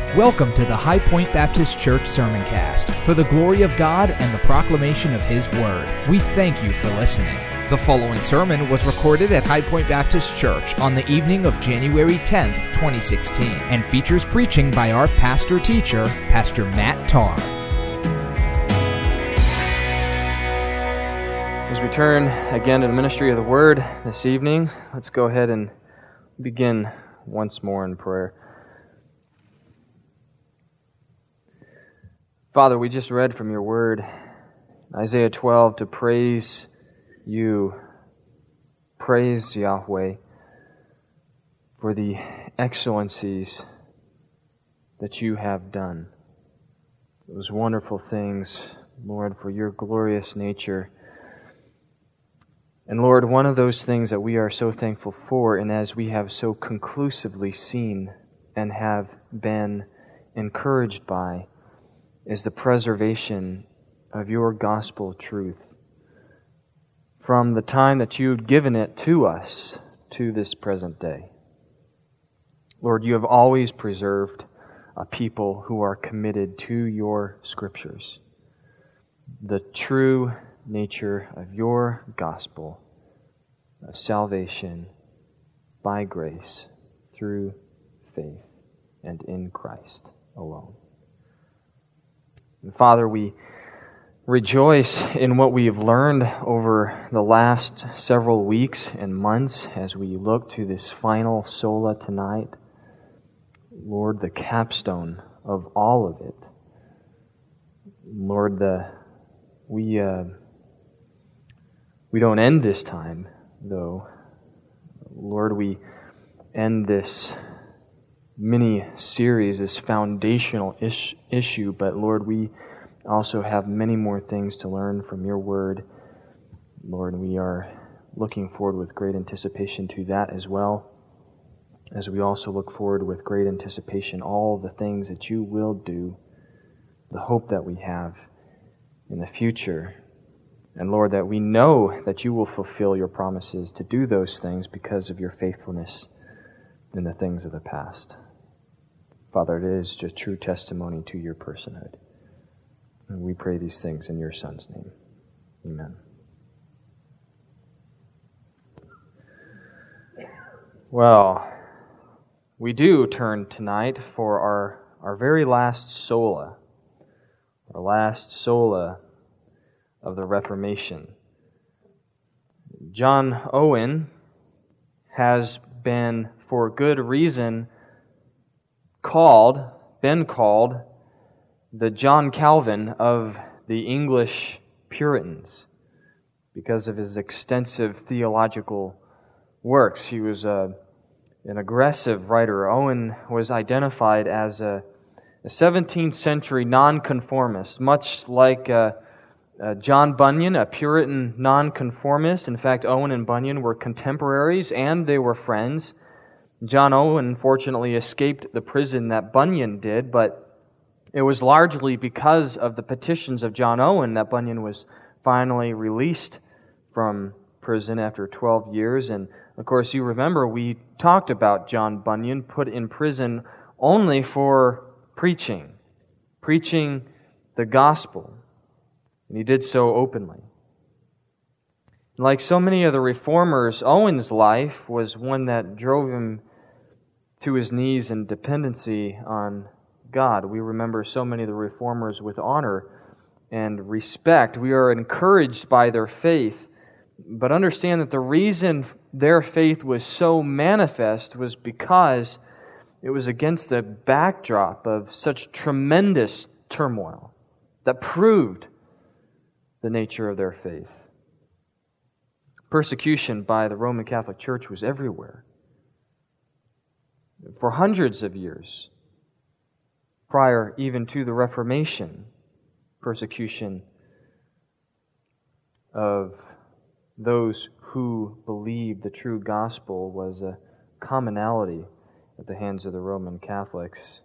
Welcome to the High Point Baptist Church Sermoncast for the glory of God and the proclamation of His Word. We thank you for listening. The following sermon was recorded at High Point Baptist Church on the evening of January 10th, 2016, and features preaching by our pastor-teacher, Pastor Matt Tarr. As we turn again to the ministry of the Word this evening, let's go ahead and begin once more in prayer. Father, we just read from your Word, Isaiah 12, to praise you, praise Yahweh for the excellencies that you have done. Those wonderful things, Lord, for your glorious nature. And Lord, one of those things that we are so thankful for, and as we have so conclusively seen and have been encouraged by, is the preservation of your gospel truth from the time that you've given it to us to this present day. Lord, you have always preserved a people who are committed to your scriptures, the true nature of your gospel of salvation by grace through faith and in Christ alone. And Father, we rejoice in what we have learned over the last several weeks and months as we look to this final sola tonight. Lord, the capstone of all of it. Lord, we don't end this time, though. Lord, we end this mini-series, this foundational issue, but Lord, we also have many more things to learn from your word. Lord, we are looking forward with great anticipation to that as well, as we also look forward with great anticipation all the things that you will do, the hope that we have in the future. And Lord, that we know that you will fulfill your promises to do those things because of your faithfulness in the things of the past. Father, it is just true testimony to your personhood. And we pray these things in your Son's name. Amen. Well, we do turn tonight for our very last sola, our last sola of the Reformation. John Owen has been, for good reason, been called the John Calvin of the English Puritans because of his extensive theological works. He was an aggressive writer. Owen was identified as a 17th century nonconformist, much like John Bunyan, a Puritan nonconformist. In fact, Owen and Bunyan were contemporaries and they were friends. John Owen fortunately escaped the prison that Bunyan did, but it was largely because of the petitions of John Owen that Bunyan was finally released from prison after 12 years. And of course, you remember we talked about John Bunyan put in prison only for preaching the gospel. And he did so openly. Like so many of the reformers, Owen's life was one that drove him to his knees in dependency on God. We remember so many of the reformers with honor and respect. We are encouraged by their faith, but understand that the reason their faith was so manifest was because it was against the backdrop of such tremendous turmoil that proved the nature of their faith. Persecution by the Roman Catholic Church was everywhere. For hundreds of years, prior even to the Reformation, persecution of those who believed the true gospel was a commonality at the hands of the Roman Catholics.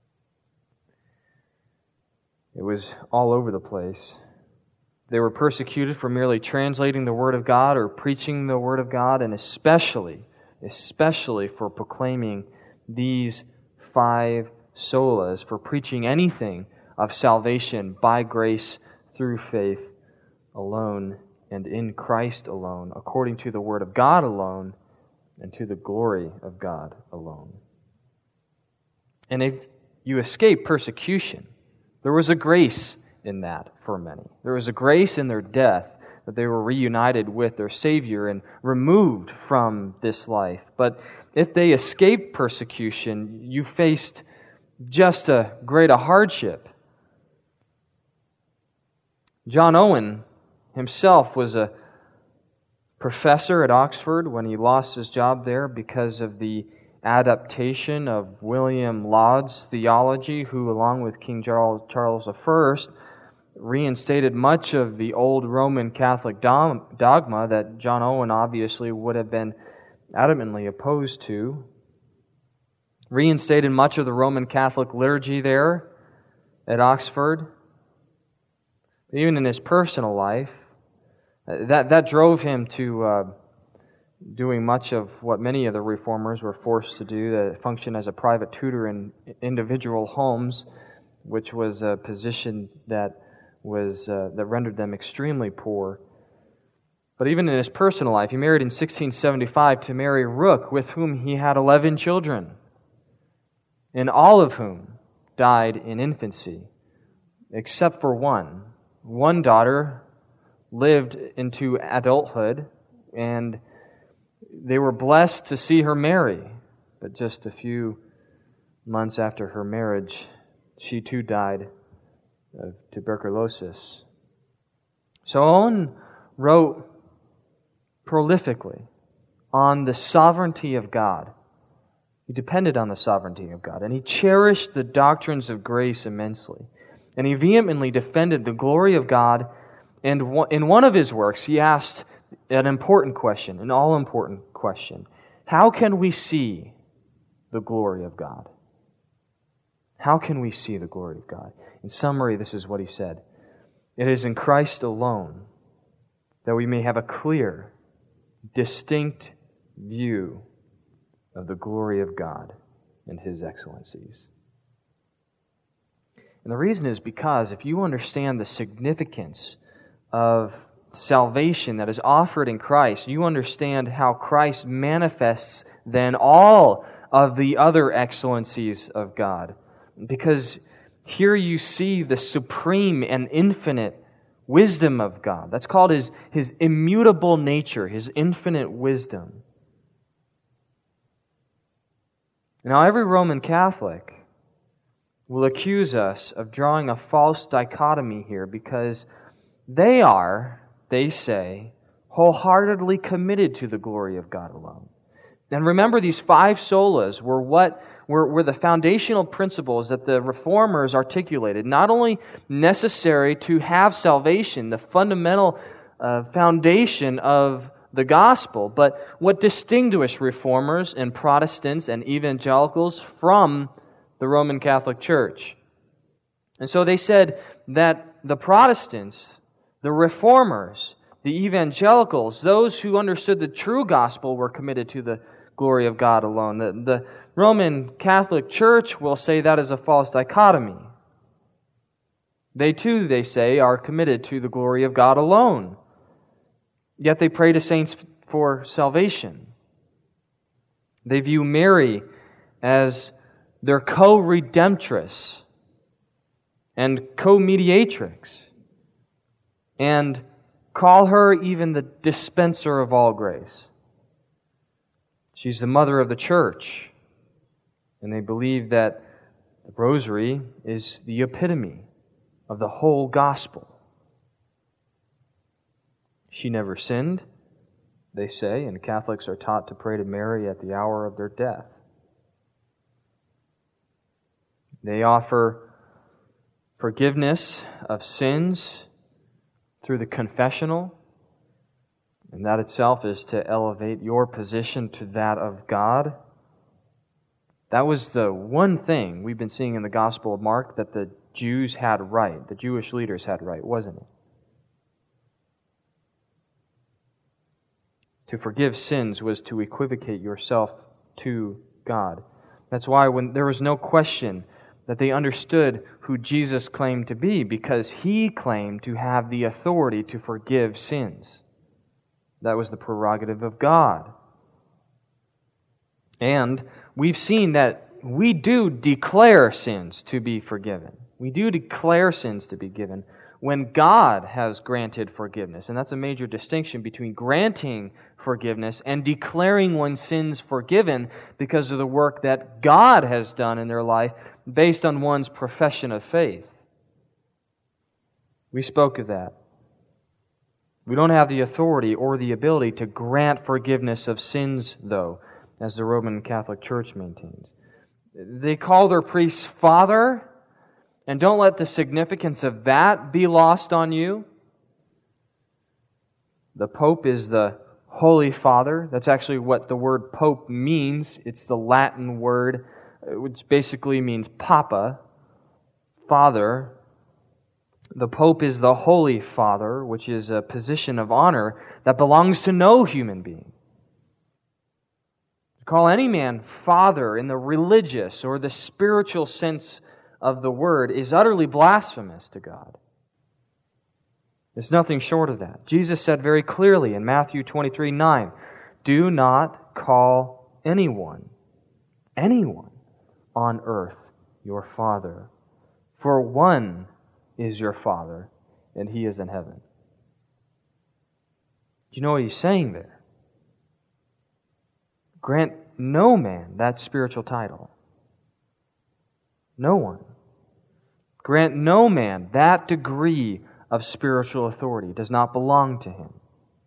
It was all over the place. They were persecuted for merely translating the Word of God or preaching the Word of God, and especially for proclaiming these 5 solas, for preaching anything of salvation by grace through faith alone and in Christ alone, according to the Word of God alone and to the glory of God alone. And if you escape persecution, there was a grace in that for many. There was a grace in their death that they were reunited with their Savior and removed from this life. But if they escaped persecution, you faced just a greater hardship. John Owen himself was a professor at Oxford when he lost his job there because of the adaptation of William Laud's theology, who, along with King Charles I, reinstated much of the old Roman Catholic dogma that John Owen obviously would have been adamantly opposed to. Reinstated much of the Roman Catholic liturgy there at Oxford. Even in his personal life, that drove him to doing much of what many of the reformers were forced to do, to function as a private tutor in individual homes, which was a position that rendered them extremely poor. But even in his personal life, he married in 1675 to Mary Rooke, with whom he had 11 children, and all of whom died in infancy, except for one. One daughter lived into adulthood, and they were blessed to see her marry. But just a few months after her marriage, she too died of tuberculosis. So Owen wrote prolifically on the sovereignty of God. He depended on the sovereignty of God, and he cherished the doctrines of grace immensely. And he vehemently defended the glory of God. And in one of his works, he asked an important question, an all-important question. How can we see the glory of God? How can we see the glory of God? In summary, this is what he said. It is in Christ alone that we may have a clear, distinct view of the glory of God and His excellencies. And the reason is because if you understand the significance of salvation that is offered in Christ, you understand how Christ manifests then all of the other excellencies of God. Because here you see the supreme and infinite wisdom of God. That's called His immutable nature, His infinite wisdom. Now, every Roman Catholic will accuse us of drawing a false dichotomy here because they say, wholeheartedly committed to the glory of God alone. And remember, these 5 solas were the foundational principles that the Reformers articulated, not only necessary to have salvation, the fundamental foundation of the gospel, but what distinguished Reformers and Protestants and evangelicals from the Roman Catholic Church. And so they said that the Protestants, the Reformers, the evangelicals, those who understood the true gospel were committed to the glory of God alone. The Roman Catholic Church will say that is a false dichotomy. They too, they say, are committed to the glory of God alone. Yet they pray to saints for salvation. They view Mary as their co-redemptress and co-mediatrix, and call her even the dispenser of all grace. She's the mother of the church, and they believe that the rosary is the epitome of the whole gospel. She never sinned, they say, and Catholics are taught to pray to Mary at the hour of their death. They offer forgiveness of sins through the confessional, and that itself is to elevate your position to that of God. That was the one thing we've been seeing in the Gospel of Mark that the Jews had right, the Jewish leaders had right, wasn't it? To forgive sins was to equivocate yourself to God. That's why when there was no question that they understood who Jesus claimed to be, because He claimed to have the authority to forgive sins. That was the prerogative of God. And we've seen that we do declare sins to be forgiven. We do declare sins to be given when God has granted forgiveness. And that's a major distinction between granting forgiveness and declaring one's sins forgiven because of the work that God has done in their life based on one's profession of faith. We spoke of that. We don't have the authority or the ability to grant forgiveness of sins, though, as the Roman Catholic Church maintains. They call their priests Father, and don't let the significance of that be lost on you. The Pope is the Holy Father. That's actually what the word Pope means. It's the Latin word, which basically means Papa, Father. The Pope is the Holy Father, which is a position of honor that belongs to no human being. To call any man Father in the religious or the spiritual sense of the word is utterly blasphemous to God. It's nothing short of that. Jesus said very clearly in Matthew 23:9, "Do not call anyone on earth your Father, for one is your Father, and He is in heaven." Do you know what He's saying there? Grant no man that spiritual title. No one. Grant no man that degree of spiritual authority. It does not belong to him.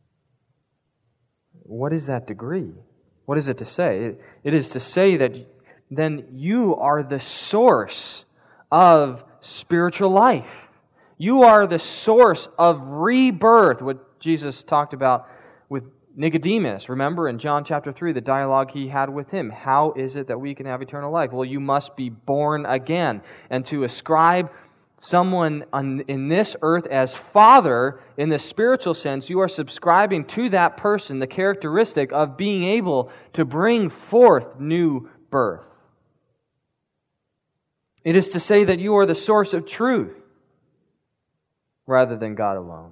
What is that degree? What is it to say? It is to say that then you are the source of spiritual life. You are the source of rebirth, what Jesus talked about with Nicodemus. Remember in John chapter 3, the dialogue he had with him. How is it that we can have eternal life? Well, you must be born again. And to ascribe someone in this earth as Father, in the spiritual sense, you are subscribing to that person the characteristic of being able to bring forth new birth. It is to say that you are the source of truth rather than God alone.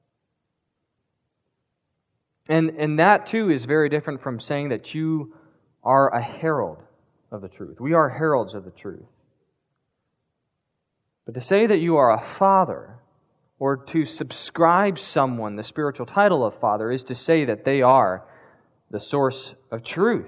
And that too is very different from saying that you are a herald of the truth. We are heralds of the truth. But to say that you are a father, or to subscribe someone the spiritual title of father, is to say that they are the source of truth.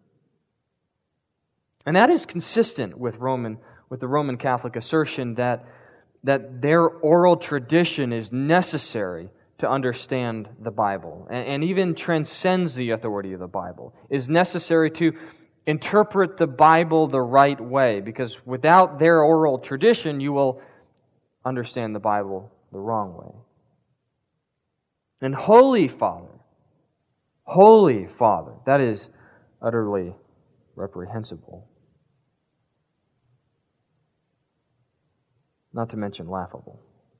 And that is consistent with the Roman Catholic assertion that their oral tradition is necessary to understand the Bible, and even transcends the authority of the Bible, is necessary to interpret the Bible the right way, because without their oral tradition, you will understand the Bible the wrong way. And Holy Father, that is utterly reprehensible. Not to mention laughable.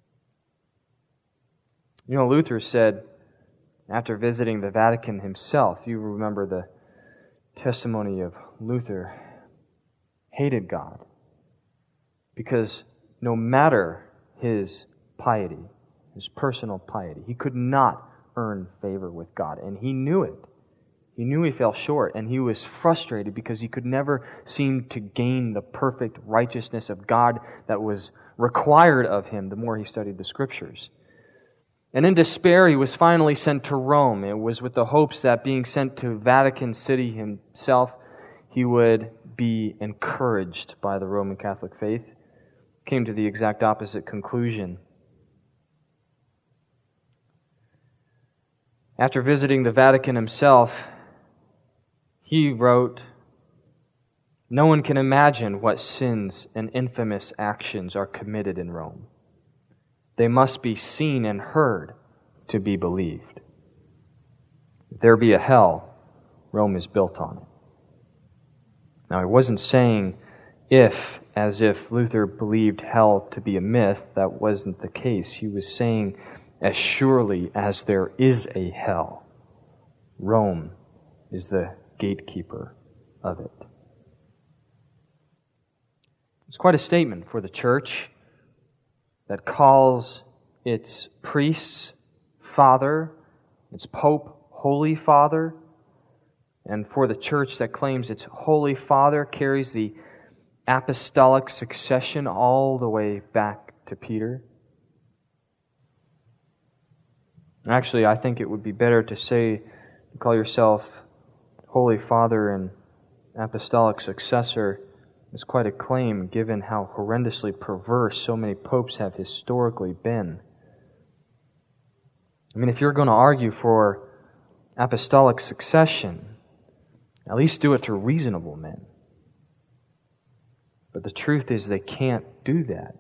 You know, Luther said, after visiting the Vatican himself, you remember the testimony of Luther, hated God because no matter his piety, his personal piety, he could not earn favor with God, and he knew it. He knew he fell short, and he was frustrated because he could never seem to gain the perfect righteousness of God that was required of him the more he studied the Scriptures. And in despair, he was finally sent to Rome. It was with the hopes that being sent to Vatican City himself, he would be encouraged by the Roman Catholic faith. Came to the exact opposite conclusion. After visiting the Vatican himself, he wrote, "No one can imagine what sins and infamous actions are committed in Rome. They must be seen and heard to be believed. If there be a hell, Rome is built on it." Now, he wasn't saying if, as if Luther believed hell to be a myth. That wasn't the case. He was saying, as surely as there is a hell, Rome is the gatekeeper of it. It's quite a statement for the church that calls its priests Father, its Pope Holy Father, and for the church that claims its Holy Father carries the apostolic succession all the way back to Peter. Actually, I think it would be better to say, call yourself Holy Father and apostolic successor. Is quite a claim given how horrendously perverse so many popes have historically been. I mean, if you're going to argue for apostolic succession, at least do it through reasonable men. But the truth is they can't do that.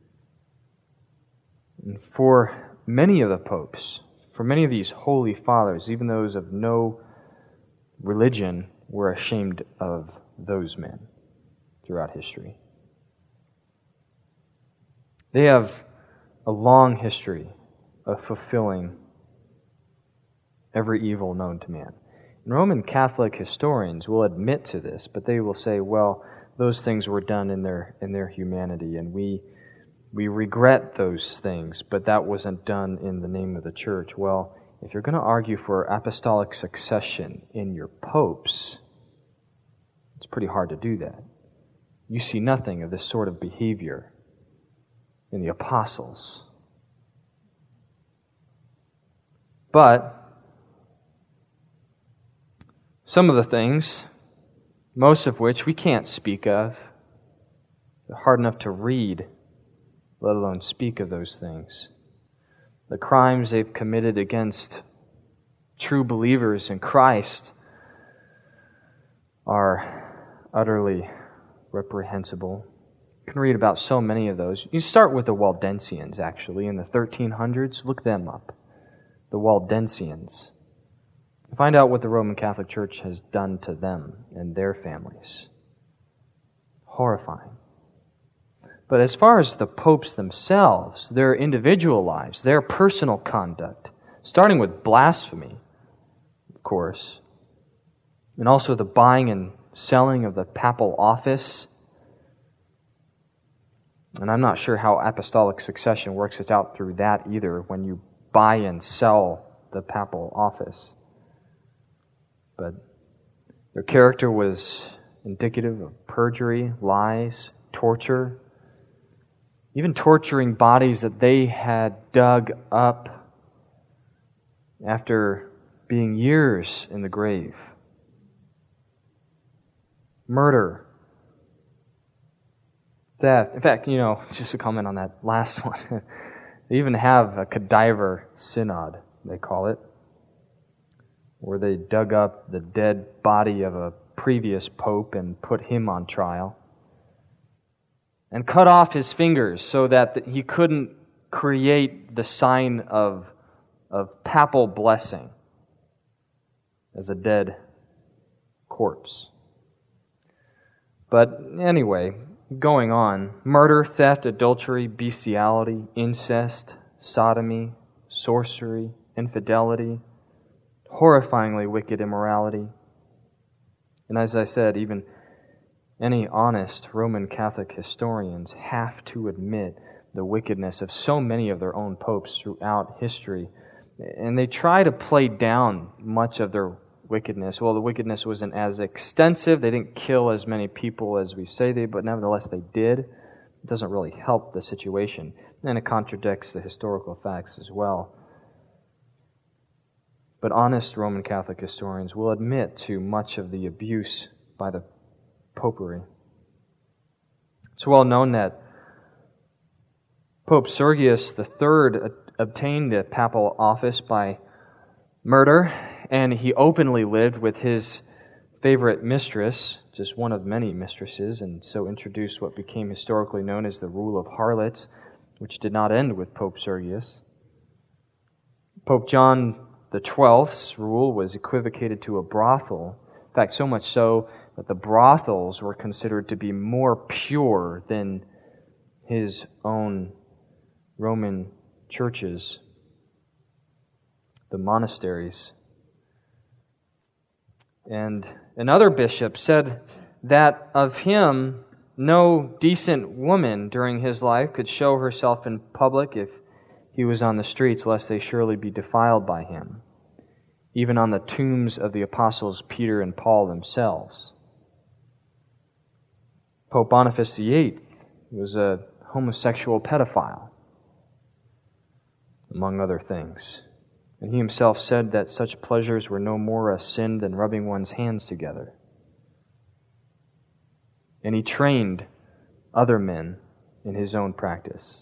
And for many of the popes, for many of these holy fathers, even those of no religion, were ashamed of those men throughout history. They have a long history of fulfilling every evil known to man. And Roman Catholic historians will admit to this, but they will say, well, those things were done in their humanity, and we regret those things, but that wasn't done in the name of the church. Well, if you're going to argue for apostolic succession in your popes, it's pretty hard to do that. You see nothing of this sort of behavior in the apostles. But some of the things, most of which we can't speak of, they're hard enough to read, let alone speak of those things. The crimes they've committed against true believers in Christ are utterly reprehensible. You can read about so many of those. You start with the Waldensians, actually, in the 1300s. Look them up. The Waldensians. Find out what the Roman Catholic Church has done to them and their families. Horrifying. But as far as the popes themselves, their individual lives, their personal conduct, starting with blasphemy, of course, and also the buying and selling of the papal office. And I'm not sure how apostolic succession works it out through that either, when you buy and sell the papal office. But their character was indicative of perjury, lies, torture, even torturing bodies that they had dug up after being years in the grave. Murder, theft. In fact, just to comment on that last one, they even have a cadaver synod, they call it, where they dug up the dead body of a previous pope and put him on trial, and cut off his fingers so that he couldn't create the sign of papal blessing as a dead corpse. But anyway, going on, murder, theft, adultery, bestiality, incest, sodomy, sorcery, infidelity, horrifyingly wicked immorality. And as I said, even any honest Roman Catholic historians have to admit the wickedness of so many of their own popes throughout history. And they try to play down much of their wickedness. Well, the wickedness wasn't as extensive. They didn't kill as many people as we say they, but nevertheless they did. It doesn't really help the situation. And it contradicts the historical facts as well. But honest Roman Catholic historians will admit to much of the abuse by the popery. It's well known that Pope Sergius III obtained the papal office by murder, and he openly lived with his favorite mistress, just one of many mistresses, and so introduced what became historically known as the rule of harlots, which did not end with Pope Sergius. Pope John XII's rule was equivocated to a brothel. In fact, so much so that the brothels were considered to be more pure than his own Roman churches, the monasteries. And another bishop said that of him, no decent woman during his life could show herself in public if he was on the streets, lest they surely be defiled by him, even on the tombs of the apostles Peter and Paul themselves. Pope Boniface VIII was a homosexual pedophile, among other things. And he himself said that such pleasures were no more a sin than rubbing one's hands together. And he trained other men in his own practice.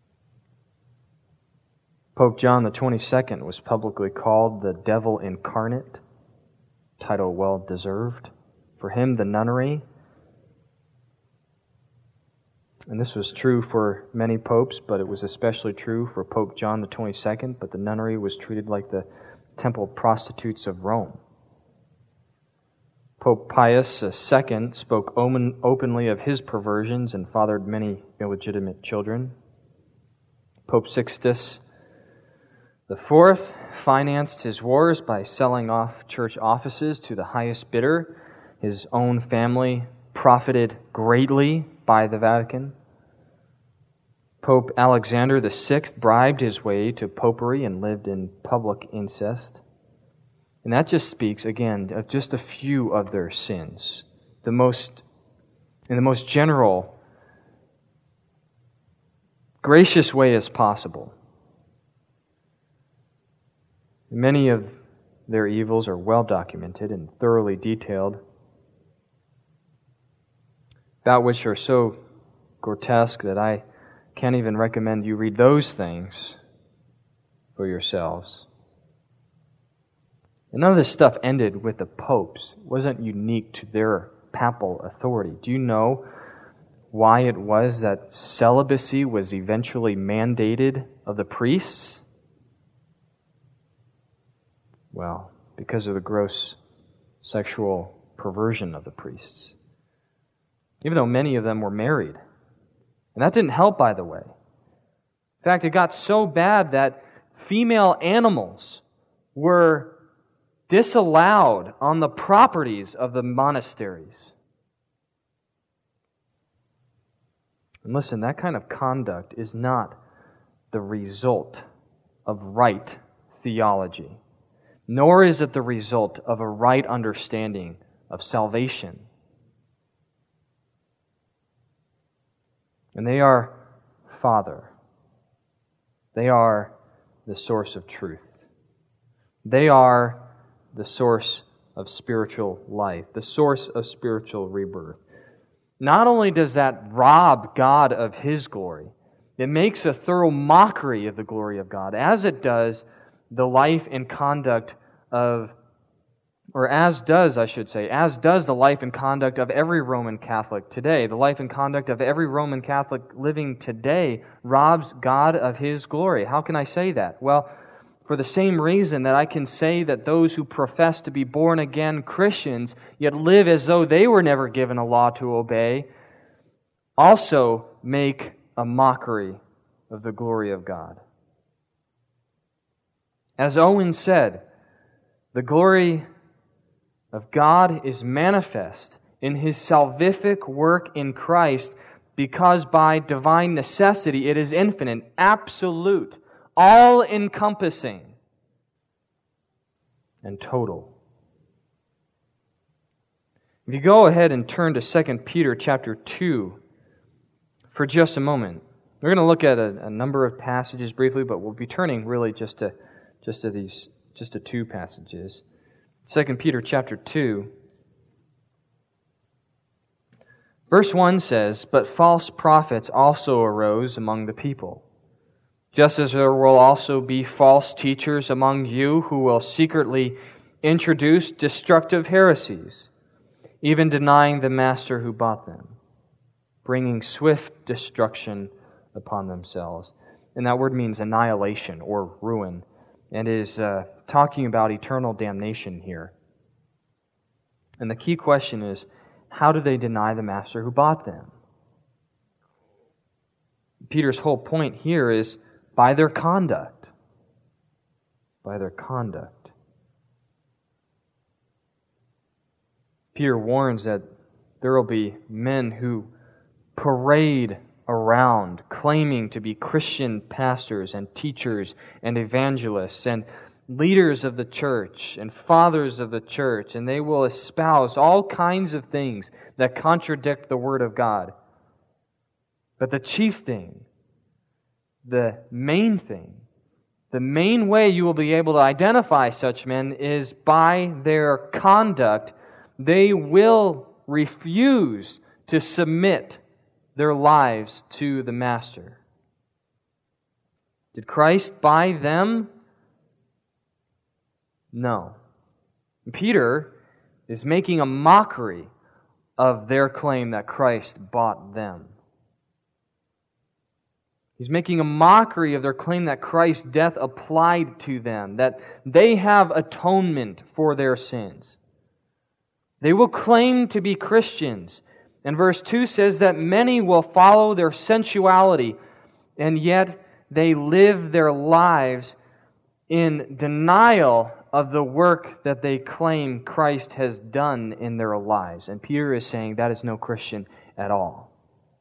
Pope John the 22nd was publicly called the devil incarnate, title well deserved. For him, the nunnery, and this was true for many popes, but it was especially true for Pope John the 22nd, but the nunnery was treated like the temple prostitutes of Rome. Pope Pius II spoke openly of his perversions and fathered many illegitimate children. Pope Sixtus IV financed his wars by selling off church offices to the highest bidder. His own family profited greatly by the Vatican. Pope Alexander VI bribed his way to popery and lived in public incest. And that just speaks, again, of just a few of their sins. In the most general, gracious way as possible. Many of their evils are well documented and thoroughly detailed, about which are so grotesque that I can't even recommend you read those things for yourselves. And none of this stuff ended with the popes. It wasn't unique to their papal authority. Do you know why it was that celibacy was eventually mandated of the priests? Well, because of the gross sexual perversion of the priests. Even though many of them were married. And that didn't help, by the way. In fact, it got so bad that female animals were disallowed on the properties of the monasteries. And listen, that kind of conduct is not the result of right theology, nor is it the result of a right understanding of salvation. And they are Father. They are the source of truth. They are the source of spiritual life, the source of spiritual rebirth. Not only does that rob God of His glory, it makes a thorough mockery of the glory of God, as it does the life and conduct of, or as does the life and conduct of every Roman Catholic today. The life and conduct of every Roman Catholic living today robs God of His glory. How can I say that? Well, for the same reason that I can say that those who profess to be born-again Christians, yet live as though they were never given a law to obey, also make a mockery of the glory of God. As Owen said, the glory of God is manifest in His salvific work in Christ, because by divine necessity it is infinite, absolute, all-encompassing, and total. If you go ahead and turn to 2 Peter chapter 2 for just a moment, we're going to look at a number of passages briefly, but we'll be turning really just to two passages. 2 Peter chapter 2, verse 1 says, "But false prophets also arose among the people, just as there will also be false teachers among you who will secretly introduce destructive heresies, even denying the master who bought them, bringing swift destruction upon themselves." And that word means annihilation or ruin, and is talking about eternal damnation here. And the key question is, how do they deny the master who bought them? Peter's whole point here is by their conduct. By their conduct. Peter warns that there will be men who parade around claiming to be Christian pastors and teachers and evangelists and leaders of the church and fathers of the church, and they will espouse all kinds of things that contradict the Word of God. But the chief thing, the main thing, the main way you will be able to identify such men is by their conduct. They will refuse to submit their lives to the Master. Did Christ buy them? No. Peter is making a mockery of their claim that Christ bought them. He's making a mockery of their claim that Christ's death applied to them, that they have atonement for their sins. They will claim to be Christians. And verse 2 says that many will follow their sensuality, and yet they live their lives in denial of the work that they claim Christ has done in their lives. And Peter is saying that is no Christian at all.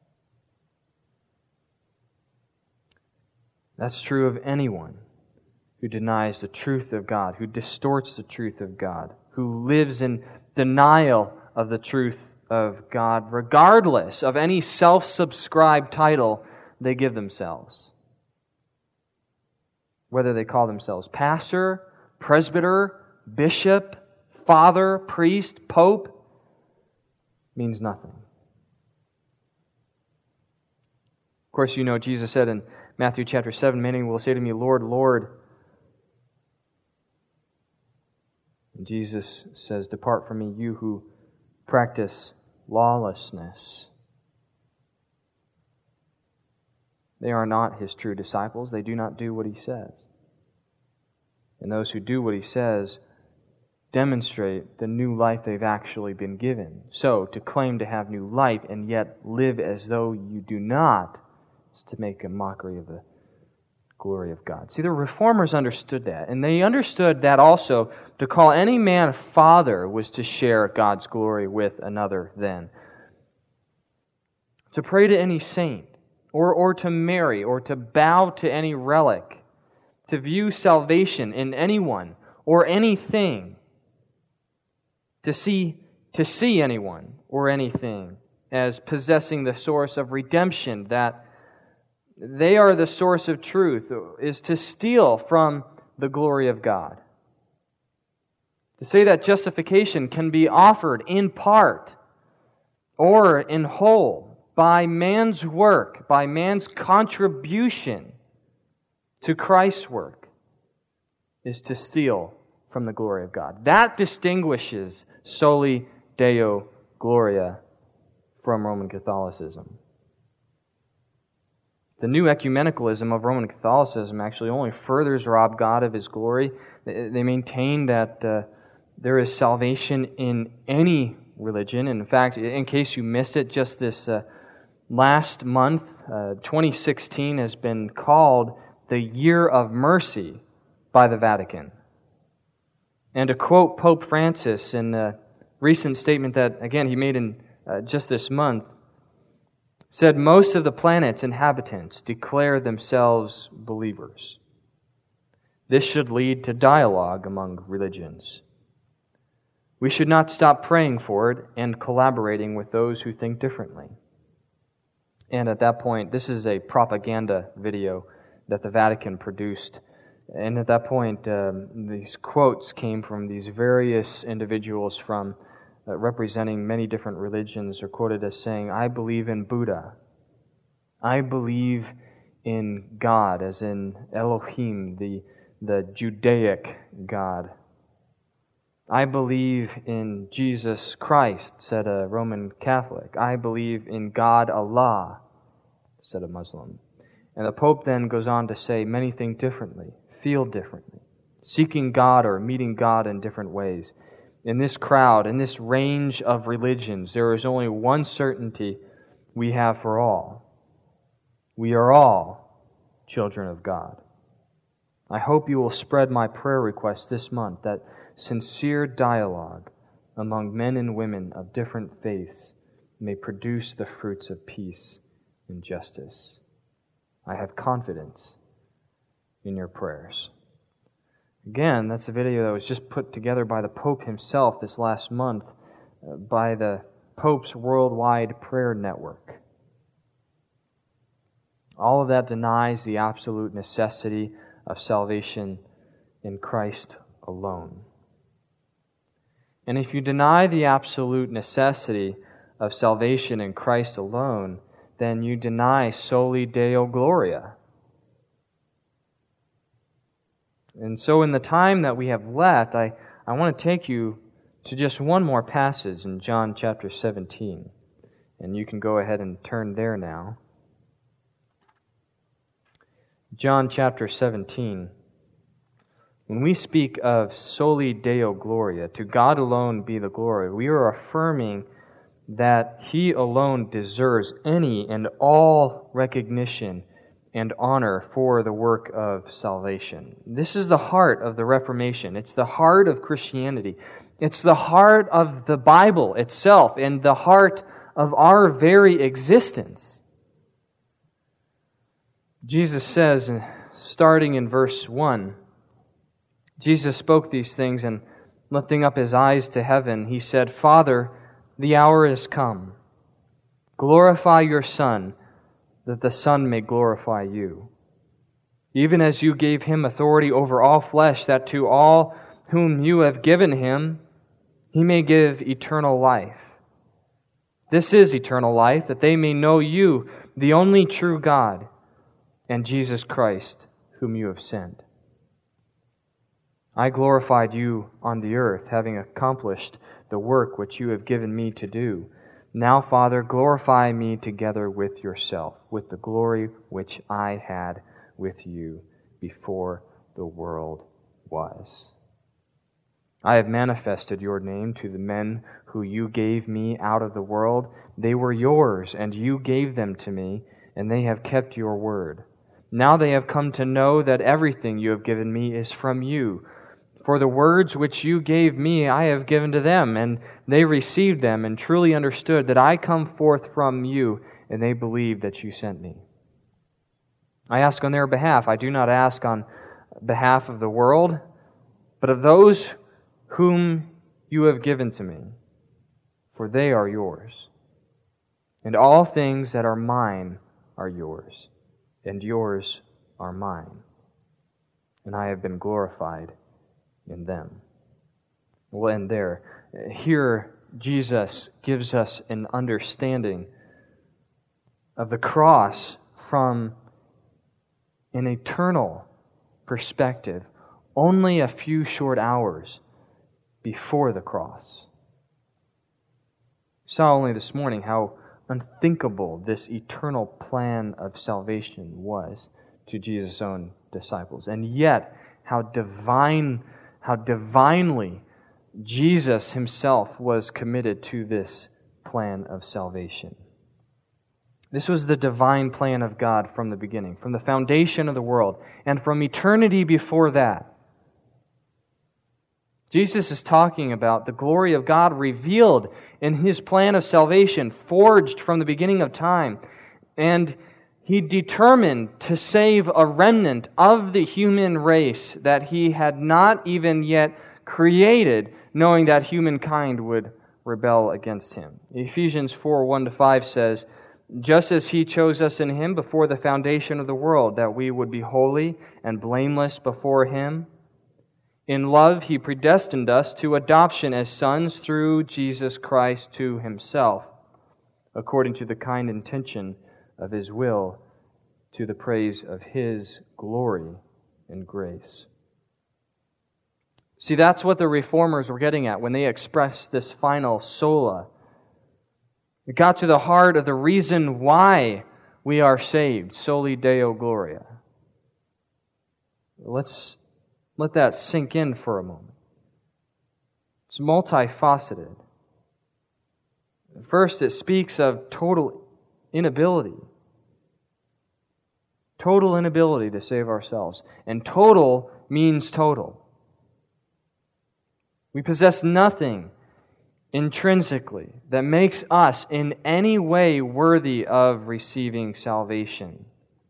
That's true of anyone who denies the truth of God, who distorts the truth of God, who lives in denial of the truth of God, regardless of any self-subscribed title they give themselves. Whether they call themselves pastor, presbyter, bishop, father, priest, pope, means nothing. Of course, you know Jesus said in Matthew chapter 7, many will say to me, Lord, Lord. And Jesus says, depart from me, you who practice lawlessness. They are not His true disciples. They do not do what He says. And those who do what He says demonstrate the new life they've actually been given. So, to claim to have new life and yet live as though you do not is to make a mockery of the glory of God. See, the Reformers understood that, and they understood that also to call any man father was to share God's glory with another then. To pray to any saint, or to marry, or to bow to any relic, to view salvation in anyone or anything, to see anyone or anything as possessing the source of redemption, that they are the source of truth, is to steal from the glory of God. To say that justification can be offered in part or in whole by man's work, by man's contribution to Christ's work, is to steal from the glory of God. That distinguishes soli Deo Gloria from Roman Catholicism. The new ecumenicalism of Roman Catholicism actually only furthers rob God of His glory. They maintain that there is salvation in any religion. In fact, in case you missed it, just this last month, 2016 has been called the Year of Mercy by the Vatican. And to quote Pope Francis in a recent statement that, again, he made in just this month, said most of the planet's inhabitants declare themselves believers. This should lead to dialogue among religions. We should not stop praying for it and collaborating with those who think differently. And at that point, this is a propaganda video that the Vatican produced. And at that point, these quotes came from these various individuals from representing many different religions, are quoted as saying, I believe in Buddha. I believe in God, as in Elohim, the Judaic God. I believe in Jesus Christ, said a Roman Catholic. I believe in God Allah, said a Muslim. And the Pope then goes on to say many think differently, feel differently, seeking God or meeting God in different ways. In this crowd, in this range of religions, there is only one certainty we have for all. We are all children of God. I hope you will spread my prayer request this month, that sincere dialogue among men and women of different faiths may produce the fruits of peace and justice. I have confidence in your prayers. Again, that's a video that was just put together by the Pope himself this last month by the Pope's Worldwide Prayer Network. All of that denies the absolute necessity of salvation in Christ alone. And if you deny the absolute necessity of salvation in Christ alone, then you deny soli Deo Gloria. And so in the time that we have left, I want to take you to just one more passage in John chapter 17. And you can go ahead and turn there now. John chapter 17. When we speak of soli Deo Gloria, to God alone be the glory, we are affirming that He alone deserves any and all recognition and honor for the work of salvation. This is the heart of the Reformation. It's the heart of Christianity. It's the heart of the Bible itself and the heart of our very existence. Jesus says, starting in verse 1, Jesus spoke these things, and lifting up His eyes to heaven, He said, Father, the hour is come. Glorify your Son, that the Son may glorify you. Even as you gave Him authority over all flesh, that to all whom you have given Him, He may give eternal life. This is eternal life, that they may know you, the only true God, and Jesus Christ, whom you have sent. I glorified you on the earth, having accomplished the work which you have given me to do. Now, Father, glorify me together with yourself, with the glory which I had with you before the world was. I have manifested your name to the men who you gave me out of the world. They were yours, and you gave them to me, and they have kept your word. Now they have come to know that everything you have given me is from you. For the words which you gave me I have given to them, and they received them and truly understood that I come forth from you, and they believe that you sent me. I ask on their behalf. I do not ask on behalf of the world, but of those whom you have given to me, for they are yours. And all things that are mine are yours, and yours are mine. And I have been glorified in them. We'll end there. Here, Jesus gives us an understanding of the cross from an eternal perspective, only a few short hours before the cross. We saw only this morning how unthinkable this eternal plan of salvation was to Jesus' own disciples, and yet how divinely Jesus Himself was committed to this plan of salvation. This was the divine plan of God from the beginning, from the foundation of the world, and from eternity before that. Jesus is talking about the glory of God revealed in His plan of salvation, forged from the beginning of time. And He determined to save a remnant of the human race that He had not even yet created, knowing that humankind would rebel against Him. Ephesians 4:1-5 says, just as He chose us in Him before the foundation of the world, that we would be holy and blameless before Him. In love, He predestined us to adoption as sons through Jesus Christ to Himself, according to the kind intention of His will, to the praise of His glory and grace. See, that's what the Reformers were getting at when they expressed this final sola. It got to the heart of the reason why we are saved, soli Deo Gloria. Let's let that sink in for a moment. It's multifaceted. First, it speaks of total inability. Total inability to save ourselves. And total means total. We possess nothing intrinsically that makes us in any way worthy of receiving salvation.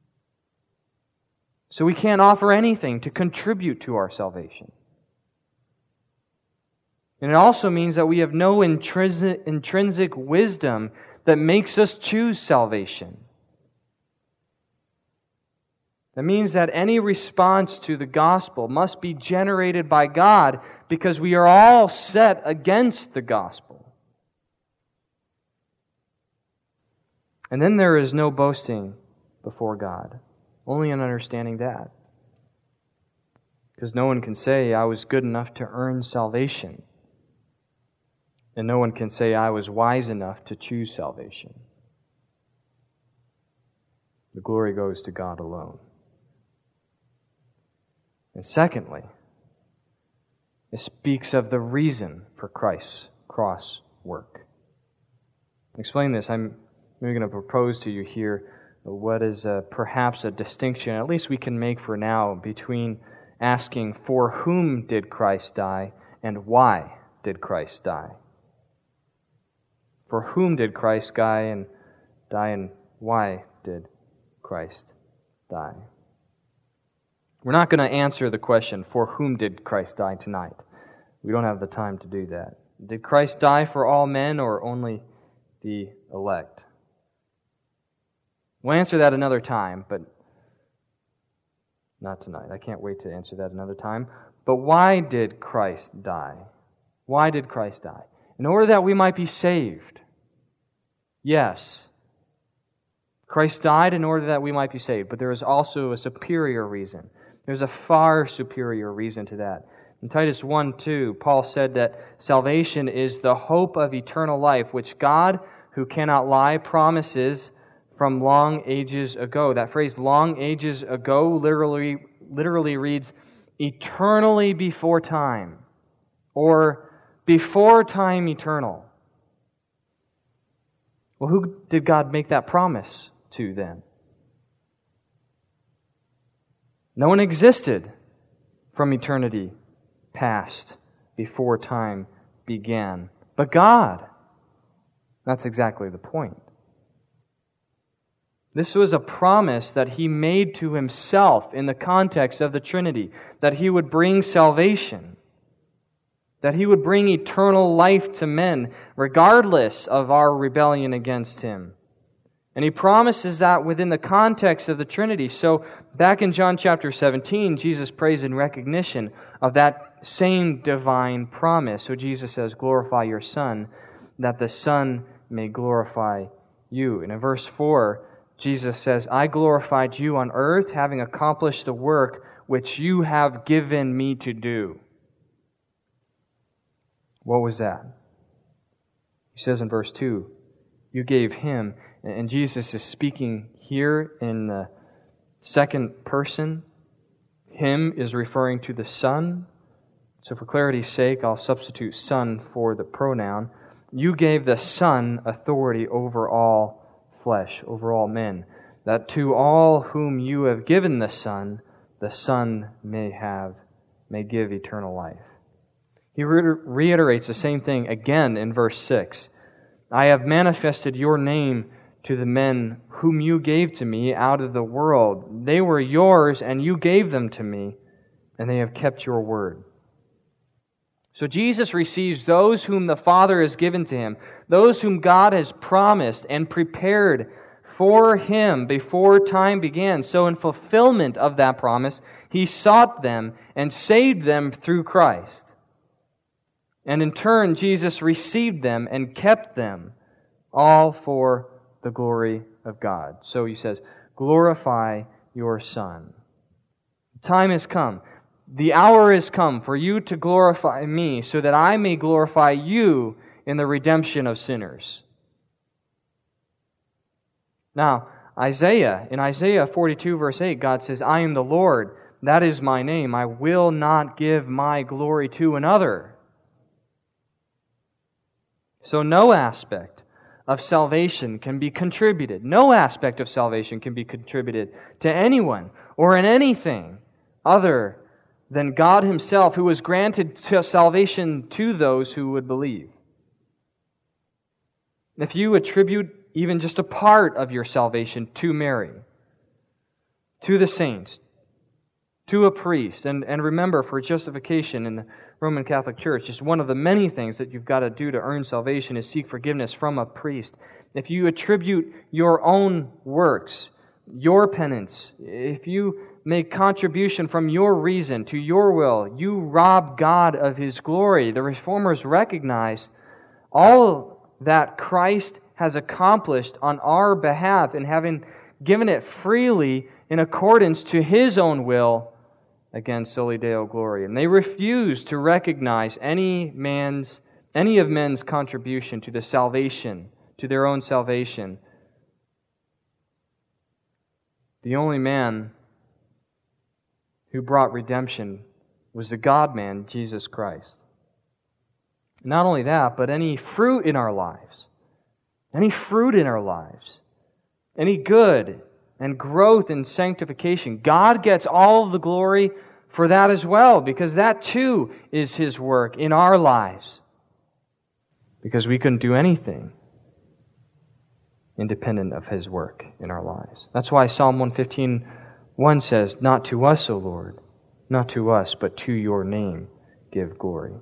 So we can't offer anything to contribute to our salvation. And it also means that we have no intrinsic wisdom that makes us choose salvation. That means that any response to the gospel must be generated by God because we are all set against the gospel. And then there is no boasting before God, only in understanding that. Because no one can say, I was good enough to earn salvation. And no one can say, I was wise enough to choose salvation. The glory goes to God alone. And secondly, it speaks of the reason for Christ's cross work. Explain this. I'm maybe going to propose to you here what is perhaps a distinction, at least we can make for now, between asking, for whom did Christ die, and why did Christ die? For whom did Christ die, and why did Christ die? We're not going to answer the question, for whom did Christ die, tonight. We don't have the time to do that. Did Christ die for all men or only the elect? We'll answer that another time, but not tonight. I can't wait to answer that another time. But why did Christ die? Why did Christ die? In order that we might be saved. Yes. Christ died in order that we might be saved, but there is also a superior reason. There's a far superior reason to that. In Titus 1:2, Paul said that salvation is the hope of eternal life, which God, who cannot lie, promises from long ages ago. That phrase, long ages ago, literally reads, eternally before time, or before time eternal. Well, who did God make that promise to then? No one existed from eternity past, before time began, but God. That's exactly the point. This was a promise that He made to Himself in the context of the Trinity, that He would bring salvation, that He would bring eternal life to men, regardless of our rebellion against Him. And He promises that within the context of the Trinity. So, back in John chapter 17, Jesus prays in recognition of that same divine promise. So Jesus says, glorify your Son, that the Son may glorify you. And in verse 4, Jesus says, I glorified you on earth, having accomplished the work which you have given me to do. What was that? He says in verse 2, you gave Him. And Jesus is speaking here in the second person. Him is referring to the Son. So for clarity's sake, I'll substitute Son for the pronoun. You gave the Son authority over all flesh, over all men, that to all whom you have given the Son may give eternal life. He reiterates the same thing again in verse 6. I have manifested your name to the men whom you gave to me out of the world. They were yours, and you gave them to me, and they have kept your word. So Jesus receives those whom the Father has given to Him, those whom God has promised and prepared for Him before time began. So in fulfillment of that promise, He sought them and saved them through Christ. And in turn, Jesus received them and kept them, all for the glory of God. So He says, glorify your Son. The time has come. The hour has come for you to glorify me, so that I may glorify you in the redemption of sinners. Now, in Isaiah 42 verse 8, God says, I am the Lord, that is my name. I will not give my glory to another. So no aspect of salvation can be contributed. No aspect of salvation can be contributed to anyone or in anything other than God Himself, who has granted salvation to those who would believe. if you attribute even just a part of your salvation to Mary, to the saints, to a priest, and remember, for justification in the Roman Catholic Church, just one of the many things that you've got to do to earn salvation is seek forgiveness from a priest. If you attribute your own works, your penance, if you make contribution from your reason to your will, you rob God of His glory. The Reformers recognize all that Christ has accomplished on our behalf in having given it freely in accordance to His own will, again, Soli Deo Gloria. And they refuse to recognize any of men's contribution to the salvation, to their own salvation. The only man who brought redemption was the God-man, Jesus Christ. Not only that, but any fruit in our lives, any good and growth in sanctification, God gets all of the glory for that as well, because that too is His work in our lives. Because we couldn't do anything independent of His work in our lives. That's why Psalm 115:1 says, "Not to us, O Lord, not to us, but to Your name give glory."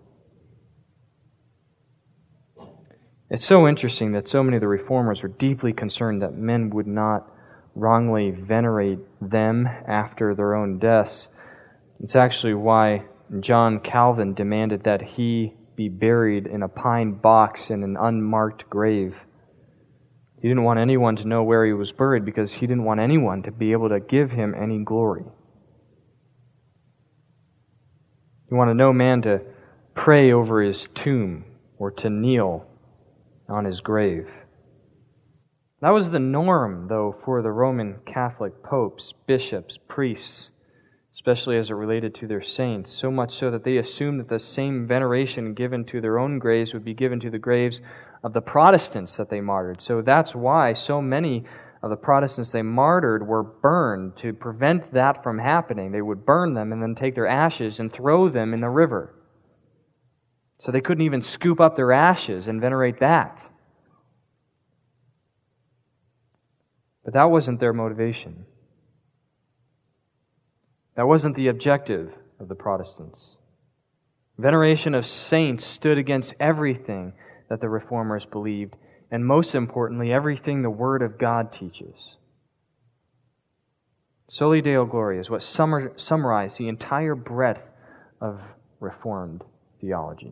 It's so interesting that so many of the Reformers were deeply concerned that men would not wrongly venerate them after their own deaths. It's actually why John Calvin demanded that he be buried in a pine box in an unmarked grave. He didn't want anyone to know where he was buried because he didn't want anyone to be able to give him any glory. He wanted no man to pray over his tomb or to kneel on his grave. That was the norm, though, for the Roman Catholic popes, bishops, priests, especially as it related to their saints, so much so that they assumed that the same veneration given to their own graves would be given to the graves of the Protestants that they martyred. So that's why so many of the Protestants they martyred were burned to prevent that from happening. They would burn them and then take their ashes and throw them in the river. So they couldn't even scoop up their ashes and venerate that. But that wasn't their motivation. That wasn't the objective of the Protestants. Veneration of saints stood against everything that the Reformers believed, and most importantly, everything the Word of God teaches. Soli Deo Gloria is what summarized the entire breadth of Reformed theology.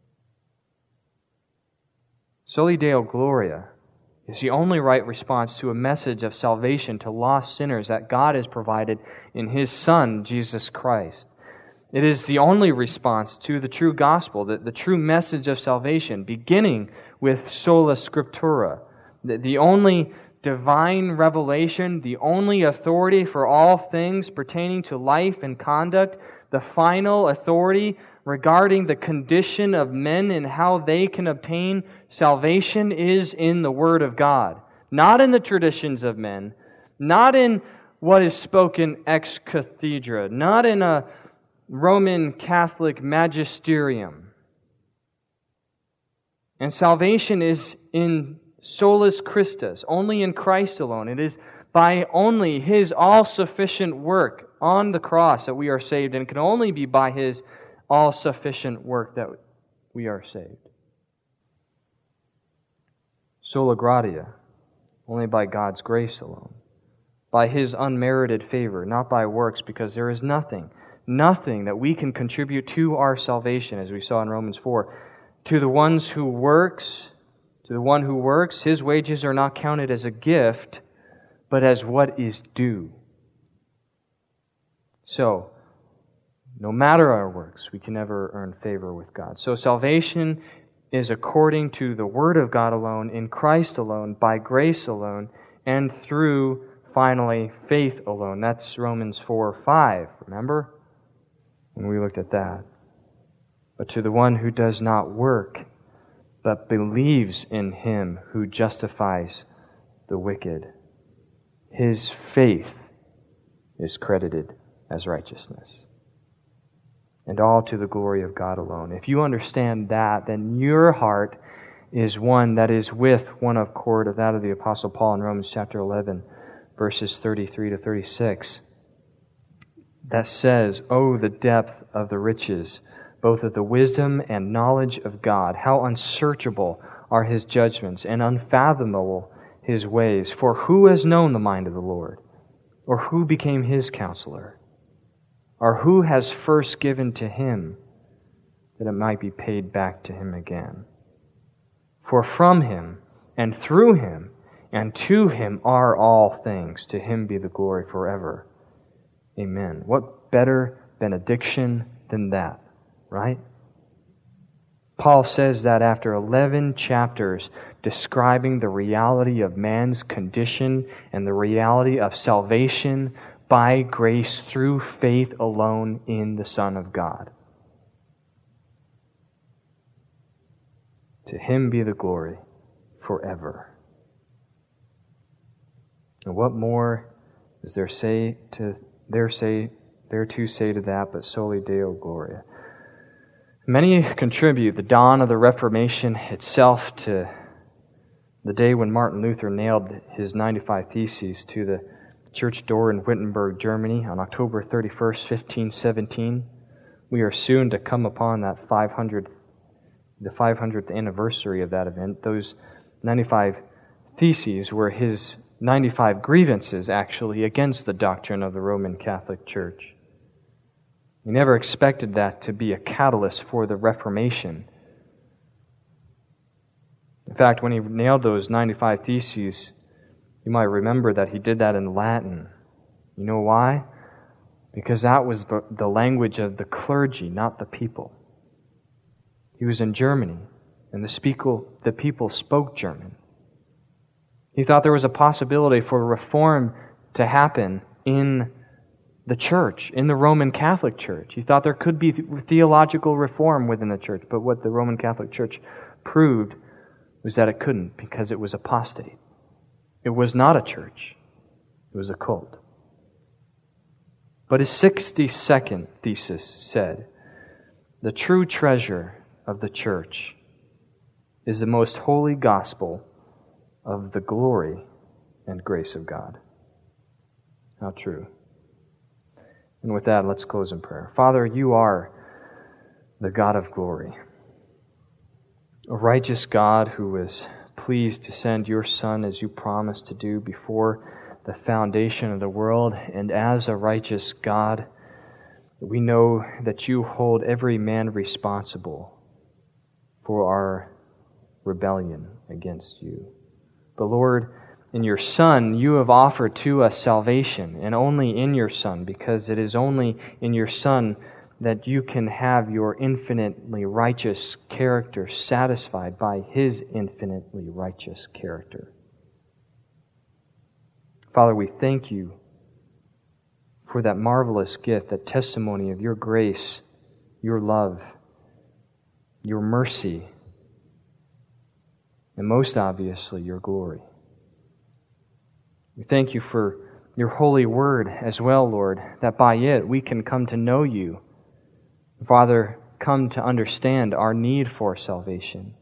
Soli Deo Gloria is the only right response to a message of salvation to lost sinners that God has provided in His Son, Jesus Christ. It is the only response to the true gospel, the true message of salvation, beginning with sola scriptura, the only divine revelation, the only authority for all things pertaining to life and conduct, the final authority regarding the condition of men and how they can obtain salvation is in the Word of God. Not in the traditions of men, not in what is spoken ex cathedra, not in a Roman Catholic magisterium. And salvation is in solus Christus, only in Christ alone. It is by only His all-sufficient work on the cross that we are saved, and it can only be by His all-sufficient work that we are saved. Sola gratia, only by God's grace alone, by His unmerited favor, not by works, because there is nothing that we can contribute to our salvation, as we saw in Romans 4. To the one who works, his wages are not counted as a gift, but as what is due. So, no matter our works, we can never earn favor with God. So salvation is according to the Word of God alone, in Christ alone, by grace alone, and through, finally, faith alone. That's Romans 4:5, remember? When we looked at that. But to the one who does not work, but believes in Him who justifies the wicked, his faith is credited as righteousness. And all to the glory of God alone. If you understand that, then your heart is one that is with one accord of that of the Apostle Paul in Romans chapter 11, verses 33 to 36, that says, "Oh, the depth of the riches, both of the wisdom and knowledge of God! How unsearchable are His judgments, and unfathomable His ways! For who has known the mind of the Lord? Or who became His counselor? Or who has first given to Him, that it might be paid back to Him again? For from Him, and through Him, and to Him are all things. To Him be the glory forever. Amen." What better benediction than that, right? Paul says that after 11 chapters describing the reality of man's condition and the reality of salvation by grace through faith alone in the Son of God. To Him be the glory forever. And what more is there to say to that but soli Deo Gloria? Many contribute the dawn of the Reformation itself to the day when Martin Luther nailed his 95 Theses to the church door in Wittenberg, Germany on October 31st, 1517. We are soon to come upon that 500th anniversary of that event. Those 95 Theses were his 95 grievances, actually, against the doctrine of the Roman Catholic Church. He never expected that to be a catalyst for the Reformation. In fact, when he nailed those 95 Theses, you might remember that he did that in Latin. You know why? Because that was the language of the clergy, not the people. He was in Germany, and the people spoke German. He thought there was a possibility for reform to happen in the church, in the Roman Catholic Church. He thought there could be theological reform within the church, but what the Roman Catholic Church proved was that it couldn't, because it was apostate. It was not a church. It was a cult. But his 62nd thesis said, "The true treasure of the church is the most holy gospel of the glory and grace of God." How true. And with that, let's close in prayer. Father, You are the God of glory, a righteous God who was pleased to send Your Son as You promised to do before the foundation of the world. And as a righteous God, we know that You hold every man responsible for our rebellion against You. But Lord, in Your Son, You have offered to us salvation, and only in Your Son, because it is only in Your Son that You can have Your infinitely righteous character satisfied by His infinitely righteous character. Father, we thank You for that marvelous gift, that testimony of Your grace, Your love, Your mercy, and most obviously, Your glory. We thank You for Your holy word as well, Lord, that by it we can come to know You. Father, come to understand our need for salvation.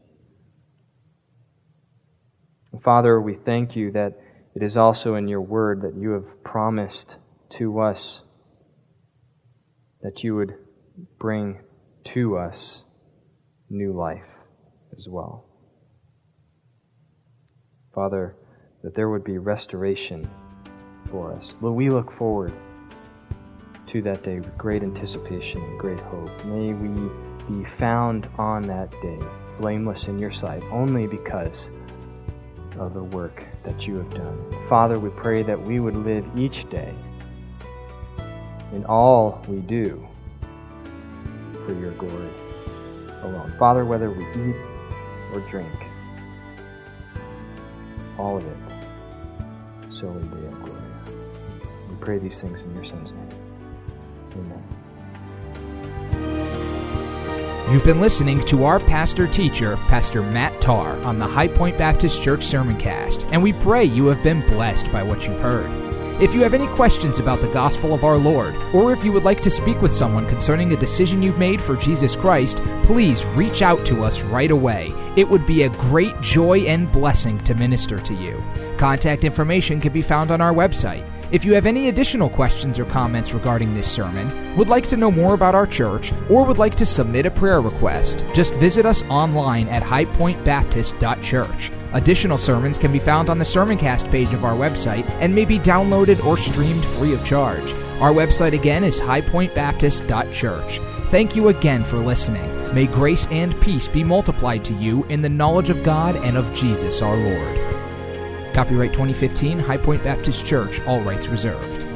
Father, we thank You that it is also in Your word that You have promised to us that You would bring to us new life as well. Father, that there would be restoration for us. We look forward to that day with great anticipation and great hope. May we be found on that day, blameless in Your sight, only because of the work that You have done. Father, we pray that we would live each day in all we do for Your glory alone. Father, whether we eat or drink, all of it, soli Deo Gloria. We pray these things in Your Son's name. Amen. You've been listening to our pastor-teacher, Pastor Matt Tarr, on the High Point Baptist Church Sermoncast, and we pray you have been blessed by what you've heard. If you have any questions about the gospel of our Lord, or if you would like to speak with someone concerning a decision you've made for Jesus Christ, please reach out to us right away. It would be a great joy and blessing to minister to you. Contact information can be found on our website. If you have any additional questions or comments regarding this sermon, would like to know more about our church, or would like to submit a prayer request, just visit us online at highpointbaptist.church. Additional sermons can be found on the Sermoncast page of our website and may be downloaded or streamed free of charge. Our website again is highpointbaptist.church. Thank you again for listening. May grace and peace be multiplied to you in the knowledge of God and of Jesus our Lord. Copyright 2015, High Point Baptist Church, all rights reserved.